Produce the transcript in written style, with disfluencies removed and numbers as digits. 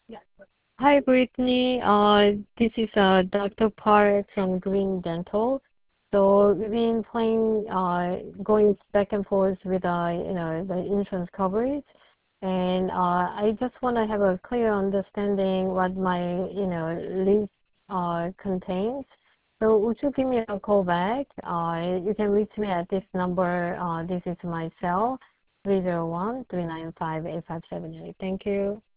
Hi, Brittany. This is Dr. Park from Green Dental. So we've been playing, going back and forth with, the insurance coverage, and I just want to have a clear understanding what my, list contains. So would you give me a call back? You can reach me at this number. This is my cell, 301-395-8578. Thank you.